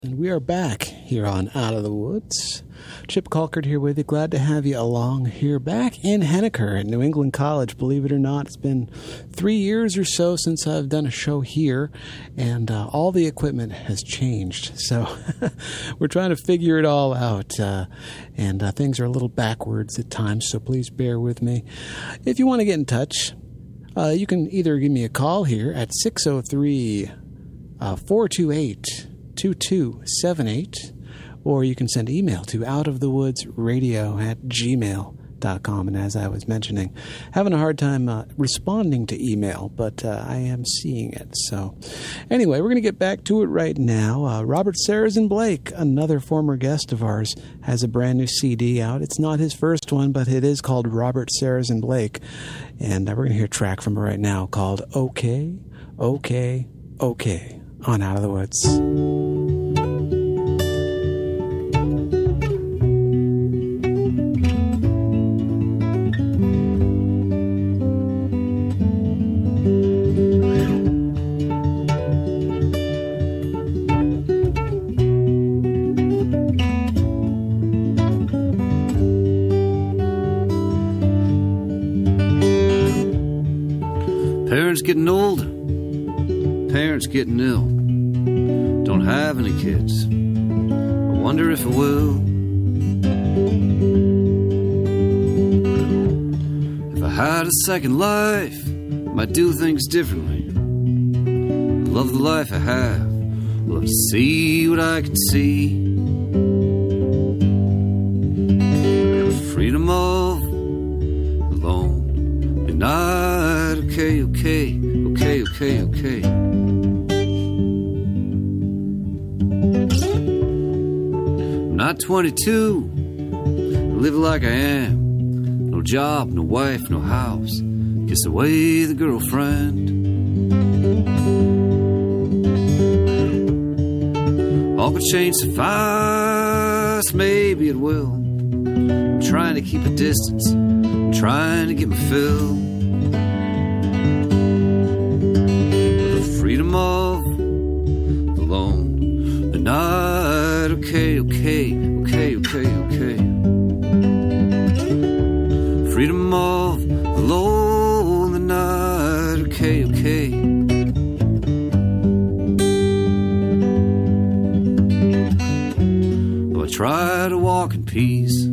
And we are back here on Out of the Woods. Chip Colkert here with you. Glad to have you along here back in Henniker at New England College. Believe it or not, it's been 3 years or so since I've done a show here, and all the equipment has changed. So we're trying to figure it all out, and things are a little backwards at times, so please bear with me. If you want to get in touch, you can either give me a call here at 603-428-2278, or you can send email to outofthewoodsradio@gmail.com. And as I was mentioning, having a hard time responding to email, but I am seeing it. So anyway, we're going to get back to it right now. Robert Sarazin Blake, another former guest of ours, has a brand new CD out. It's not his first one, but it is called Robert Sarazin Blake. And we're going to hear a track from it right now called Okay, Okay, Okay on Out of the Woods. Parents getting older, parents getting ill. Don't have any kids, I wonder if I will. If I had a second life, I might do things differently. I love the life I have, I love to see what I can see. Freedom of the lonely night, okay, okay, okay, okay, okay. I'm not 22, I live like I am. No job, no wife, no house, kiss away the girlfriend. All could change so fast, maybe it will. I'm trying to keep a distance, I'm trying to get my fill. The freedom of the lone, the night, okay, okay, okay, okay, okay. Freedom of the lone, the night, okay, okay. Though I try to walk in peace,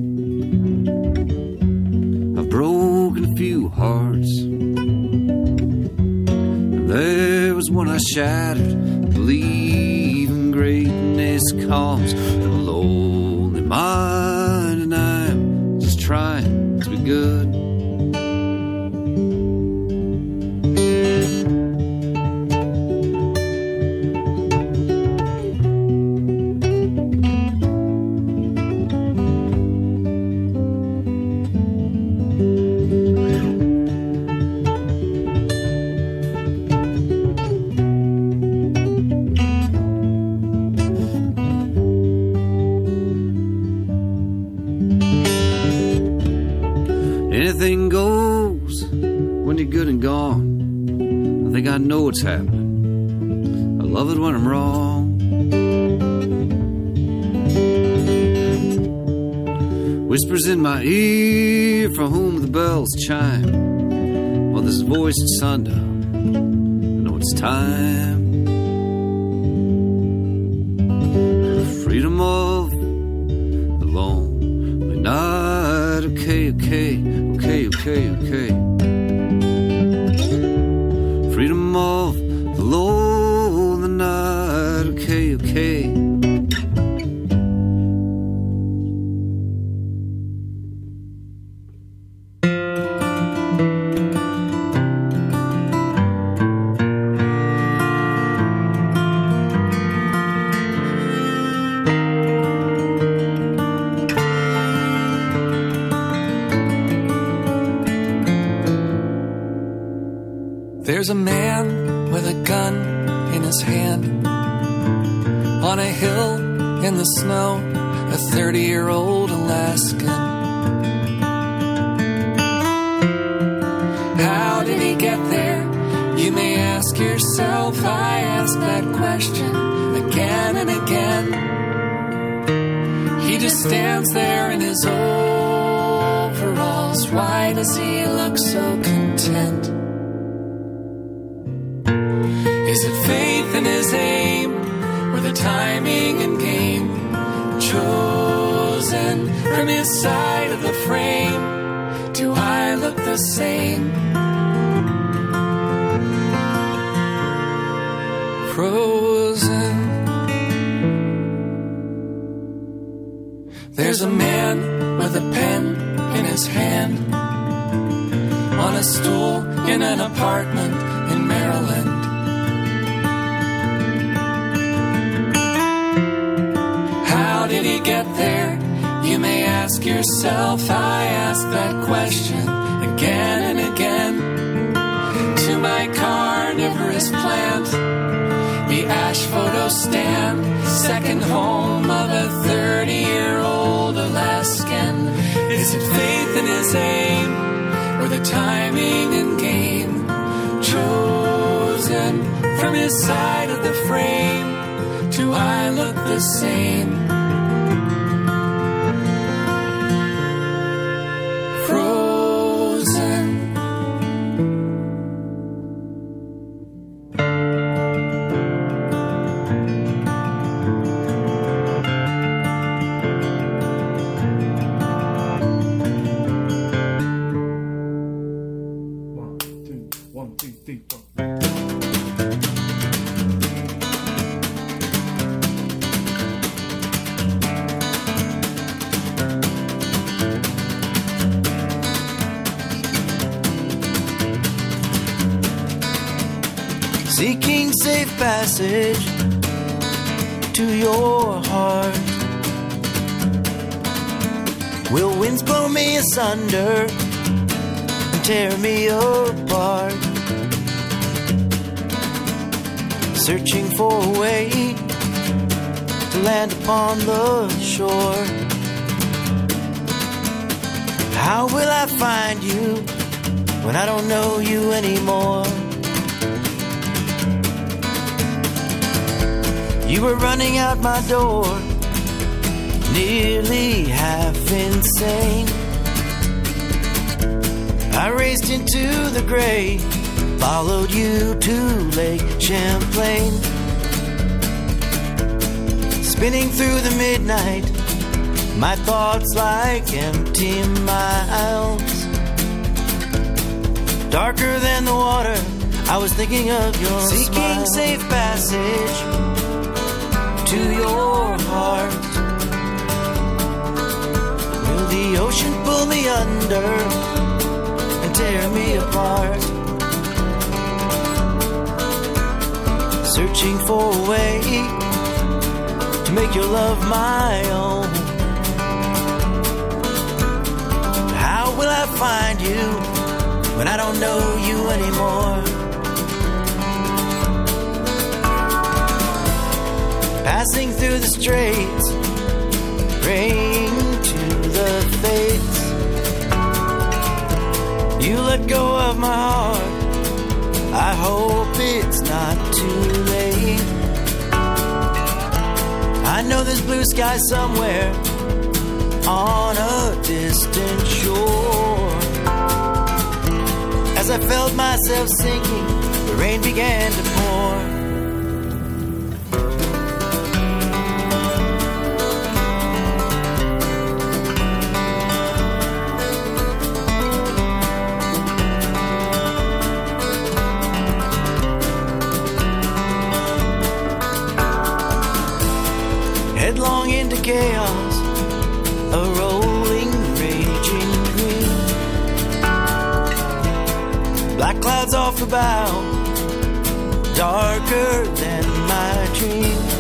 I've broken a few hearts. And there was one I shattered, believing greatness comes from a lonely mind, and I'm just trying to be good. Anything goes when you're good and gone. I think I know what's happening. I love it when I'm wrong. Whispers in my ear from whom the bells chime. Well, this voice at sundown, I know it's time. The freedom of the lonely night, okay, okay, okay, okay, okay. Freedom of the lonely night, okay, okay. There's a man with a gun in his hand on a hill in the snow, a 30-year-old Alaskan. How did he get there? You may ask yourself. I ask that question again again and again. He just stands there in his overalls. Why does he look so content? Is it faith in his aim, or the timing and game? Chosen from his side of the frame. Do I look the same? Frozen. There's a man with a pen in his hand on a stool in an apartment in Maryland. How did he get there? You may ask yourself. I ask that question again and again. To my carnivorous plant, the ash photo stand, second home of a 30-year-old Alaskan. Is it faith in his aim, or the timing and game? Chosen from his side of the frame. Do I look the same? Frozen. One, two, three, four. Seeking safe passage to your heart. Will winds blow me asunder and tear me apart? Searching for a way to land upon the shore. How will I find you when I don't know you anymore? You were running out my door, nearly half insane. I raced into the gray, followed you to Lake Champlain. Spinning through the midnight, my thoughts like empty miles. Darker than the water, I was thinking of your seeking smile. Safe passage to your heart. Will the ocean pull me under and tear me apart? Searching for a way to make your love my own. How will I find you when I don't know you anymore? Passing through the straits, praying to the fates. You let go of my heart, I hope it's not too late. I know there's blue sky somewhere on a distant shore. As I felt myself sinking, the rain began to pour. Headlong into chaos, a rolling, raging green. Black clouds off the bow, darker than my dreams.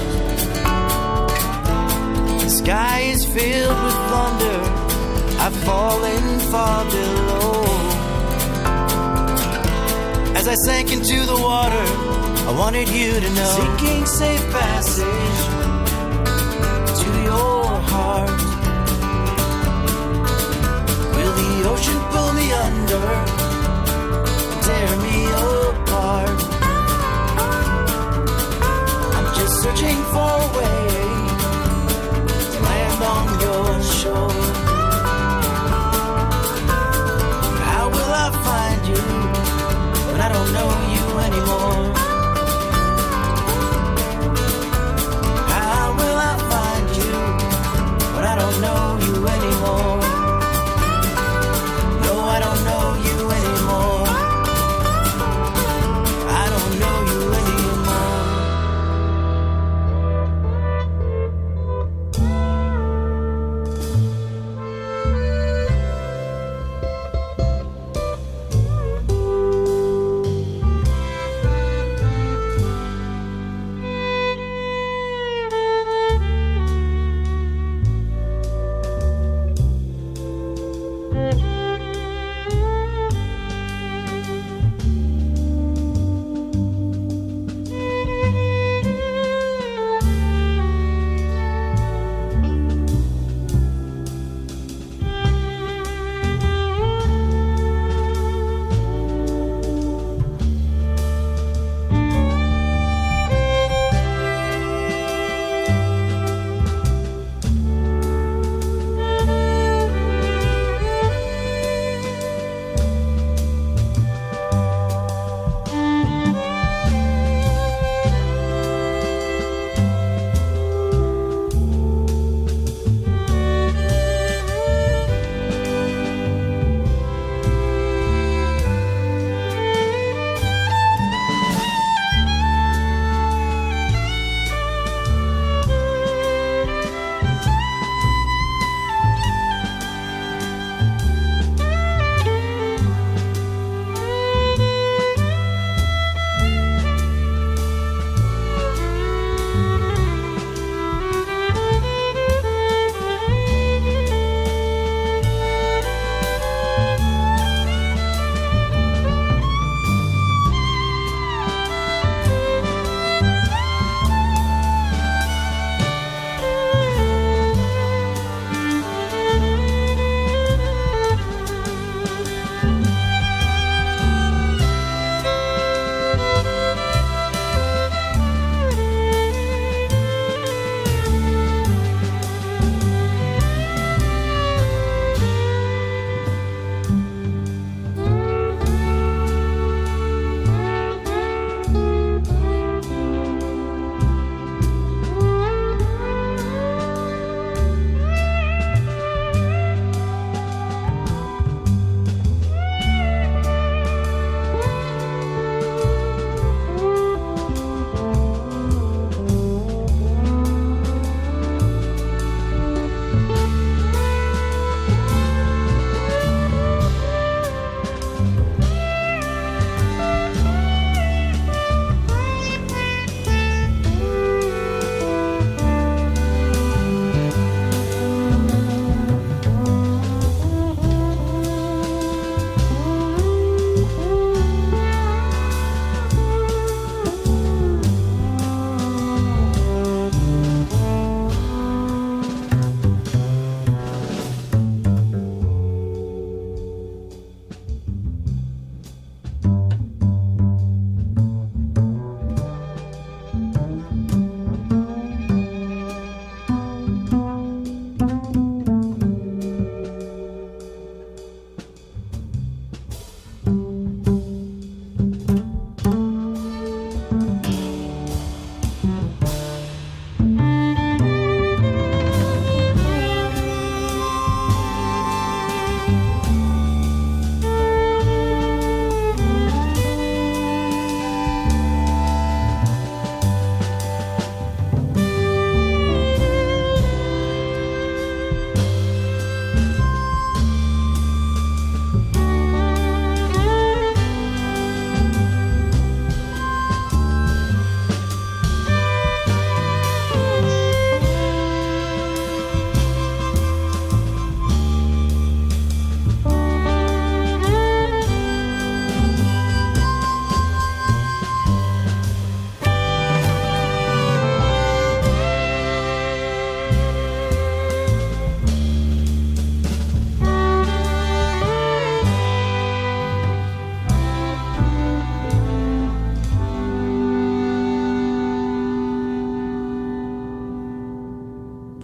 The sky is filled with thunder, I've fallen far below. As I sank into the water, I wanted you to know. Seeking safe passage to your heart. Will the ocean pull me under, tear me apart? I'm just searching for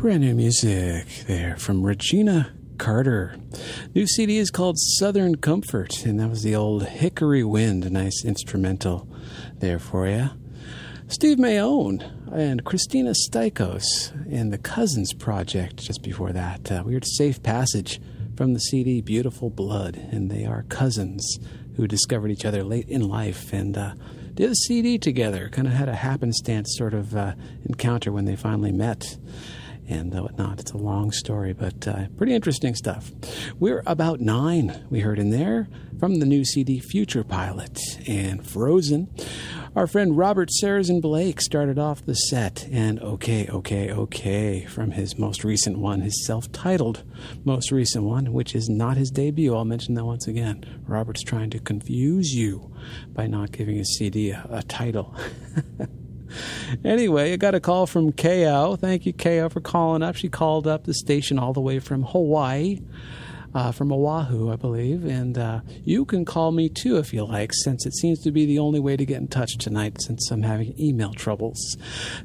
Brand new music there from Regina Carter. New CD is called Southern Comfort, and that was the old Hickory Wind, a nice instrumental there for you. Steve Mayone and Christina Stikos and the Cousins Project just before that. We heard Safe Passage from the CD Beautiful Blood, and they are cousins who discovered each other late in life and did a CD together, kind of had a happenstance sort of encounter when they finally met. And whatnot. It's a long story, but pretty interesting stuff. We're About 9, we heard in there, from the new CD Future Pilot and Frozen. Our friend Robert Sarrazin Blake started off the set, and Okay, from his most recent one, his self-titled most recent one, which is not his debut. I'll mention that once again. Robert's trying to confuse you by not giving his CD a title. Anyway, I got a call from Kao. Thank you, Kao, for calling up. She called up the station all the way from Hawaii, from Oahu, I believe. And you can call me, too, if you like, since it seems to be the only way to get in touch tonight since I'm having email troubles.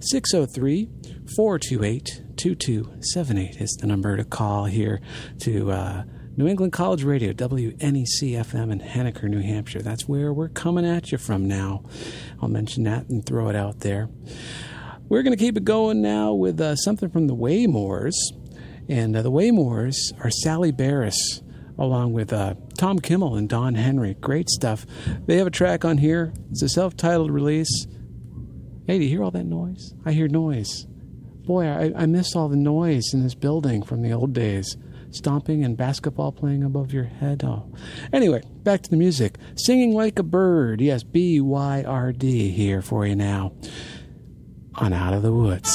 603-428-2278 is the number to call here to New England College Radio, WNEC-FM in Henniker, New Hampshire. That's where we're coming at you from now. I'll mention that and throw it out there. We're going to keep it going now with something from the Waymores. And the Waymores are Sally Barris, along with Tom Kimmel and Don Henry. Great stuff. They have a track on here. It's a self-titled release. Hey, do you hear all that noise? I hear noise. Boy, I miss all the noise in this building from the old days. Stomping and basketball playing above your head. Oh. Anyway, back to the music. Singing Like a Bird. Yes, B-Y-R-D here for you now on Out of the Woods.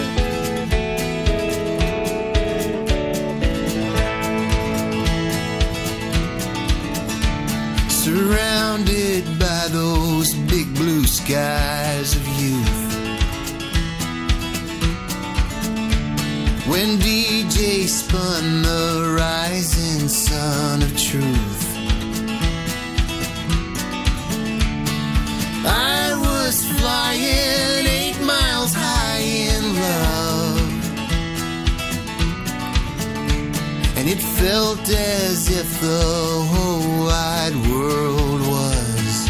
Surrounded by those big blue skies of youth, when DJ spun the rising sun of truth, I was flying 8 miles high in love, and it felt as if the whole wide world was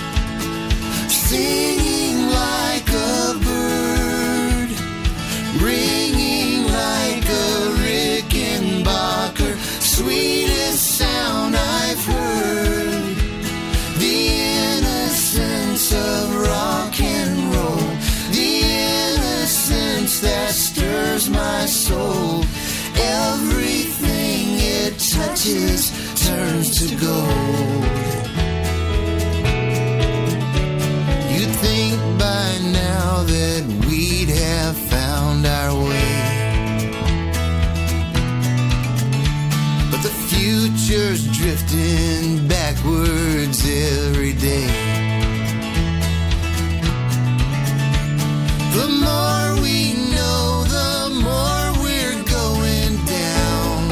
singing like a bird, ringing like a Rickenbacker, sweetest sound I've heard. The innocence of rock and roll, the innocence that stirs my soul. Everything it touches turns to gold. You'd think by now that we'd have found our way, but the future's drifting backwards every day. The more we know, the more we're going down.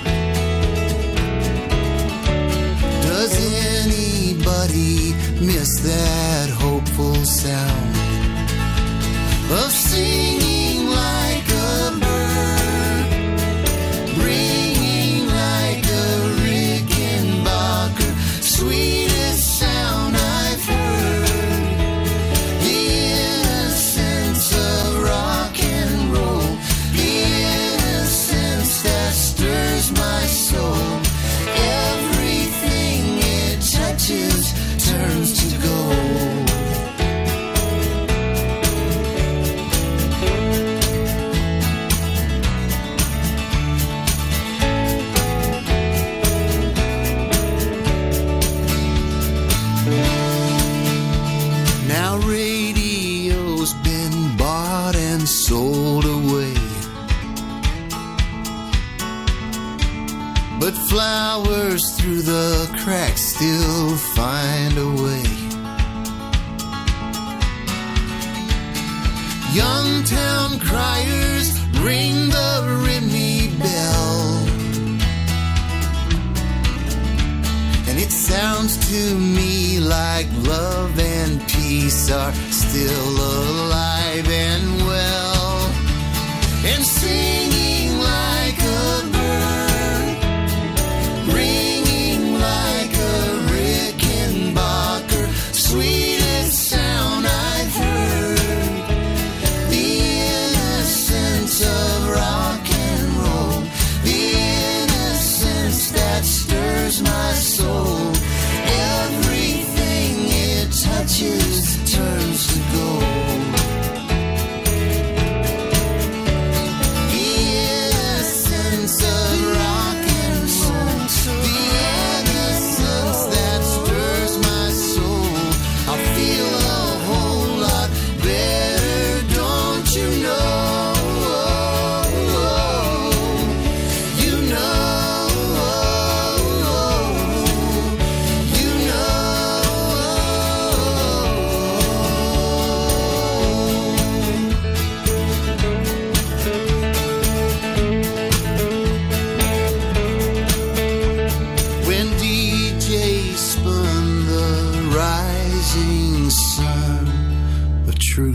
Does anybody miss that hopeful sound of singing like a bird, ringing like a Rickenbacker, sweetest sound I've heard. The innocence of rock and roll, the innocence that stirs my soul. Everything it touches turns to gold. Now radio's been bought and sold away, but flowers through the cracks still find a way. Young town criers ring the Rimney bell, and it sounds to me like love and peace are still alive and well, and singing truth.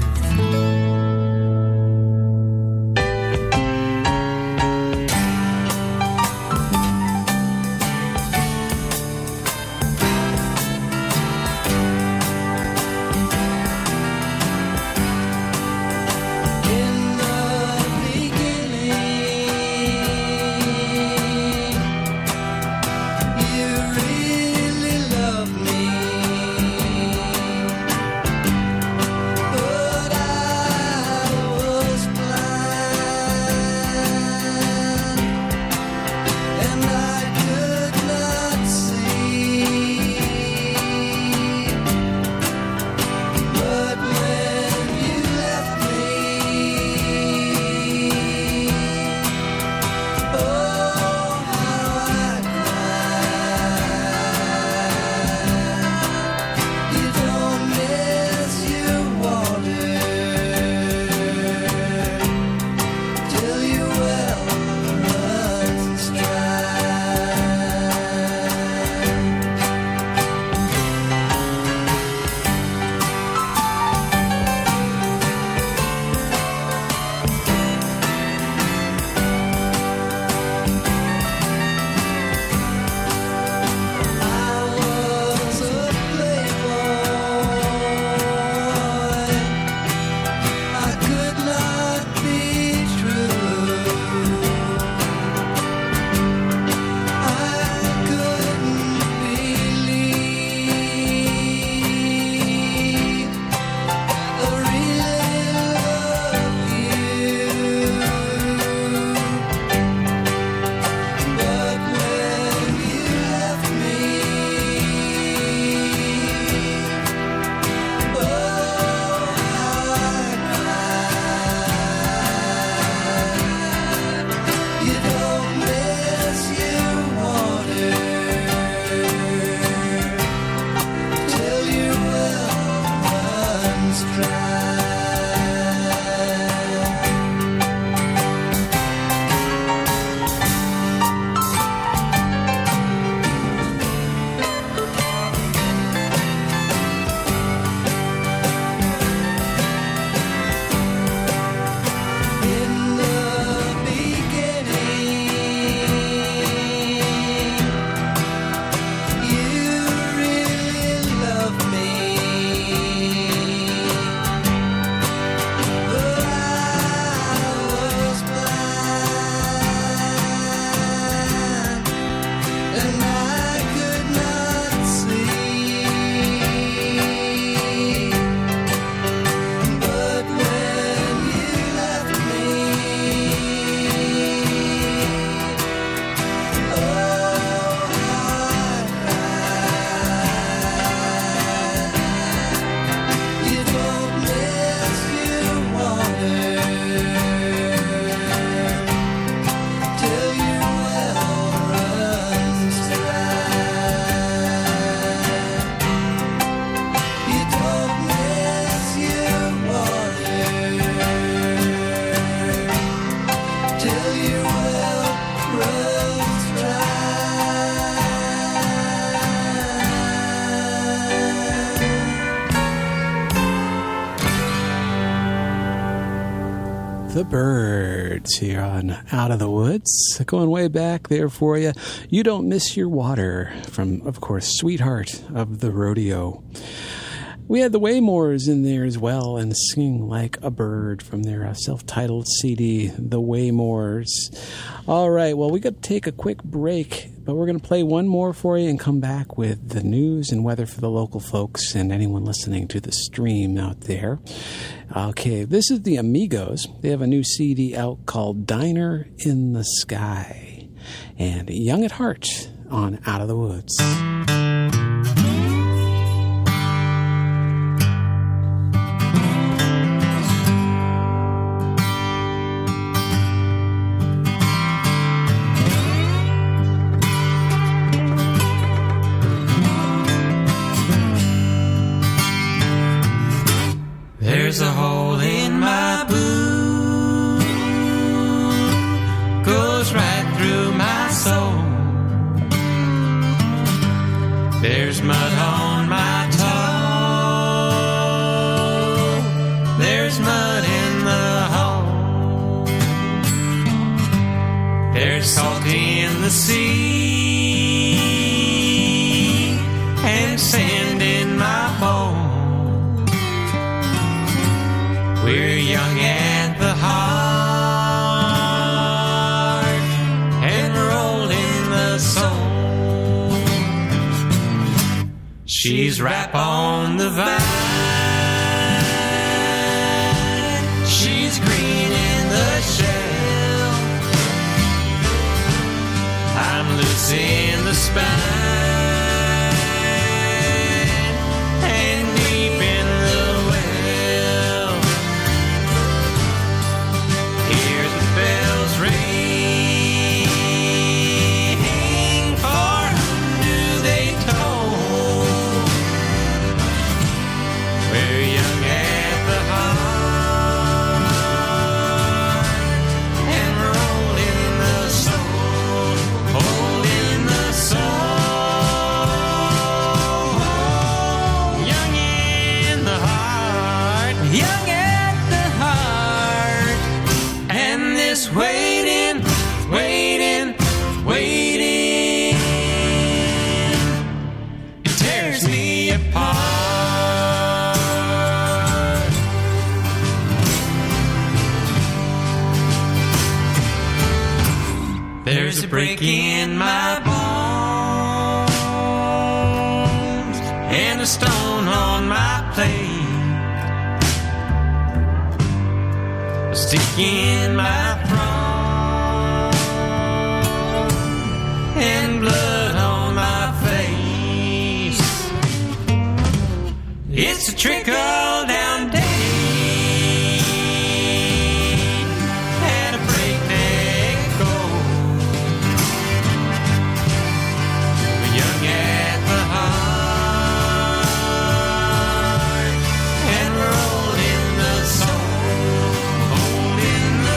The Byrds here on Out of the Woods. Going way back there for you. You Don't Miss Your Water from, of course, Sweetheart of the Rodeo. We had the Waymores in there as well, and Singing Like a Bird from their self-titled CD, The Waymores. All right, well, we got to take a quick break, but we're going to play one more for you and come back with the news and weather for the local folks and anyone listening to the stream out there. Okay, this is the Amigos. They have a new CD out called Diner in the Sky, and Young at Heart on Out of the Woods. There's a hole in my boot, goes right through my soul. There's mud on my toe, There's salt in the sea and sand in my bones. We're young at the heart and we're old in the soul. She's ripe on the vine, she's green in the shell. I'm loose in the spine and deep in the well. Hear the bells ring, for whom do they toll? We're young at the heart and we're old in the soul, old in the soul. Young in the heart, young at the heart. And this waiting, waiting, waiting, it tears me apart. There's a break in my bones and a stone on my plate, a stick in my throat and blood on my face. It's a trickle down day at a breakneck go. We're young at the heart and we're old in the soul, old in the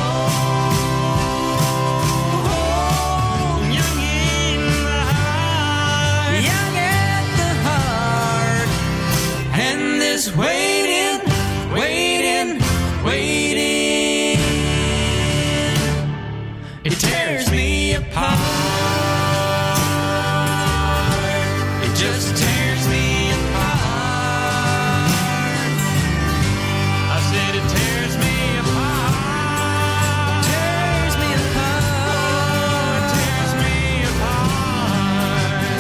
soul. Young in the heart, young at the heart. And this waiting, waiting, waiting, it tears me apart. It just tears me apart. I said it tears me apart. Tears me apart. Tears me apart.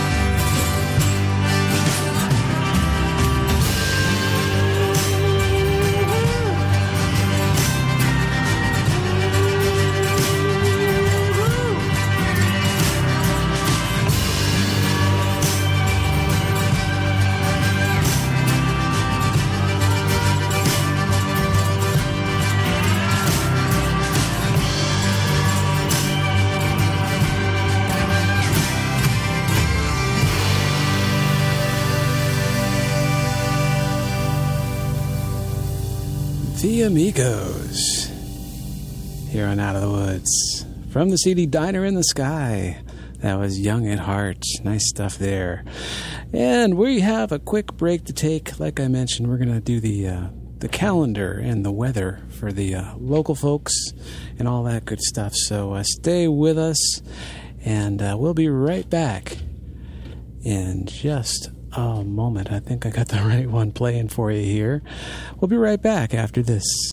The Amigos here on Out of the Woods from the CD Diner in the Sky. That was Young at Heart. Nice stuff there. And we have a quick break to take. Like I mentioned, we're going to do the calendar and the weather for the local folks and all that good stuff. So stay with us, and we'll be right back in just a moment. I think I got the right one playing for you here. We'll be right back after this.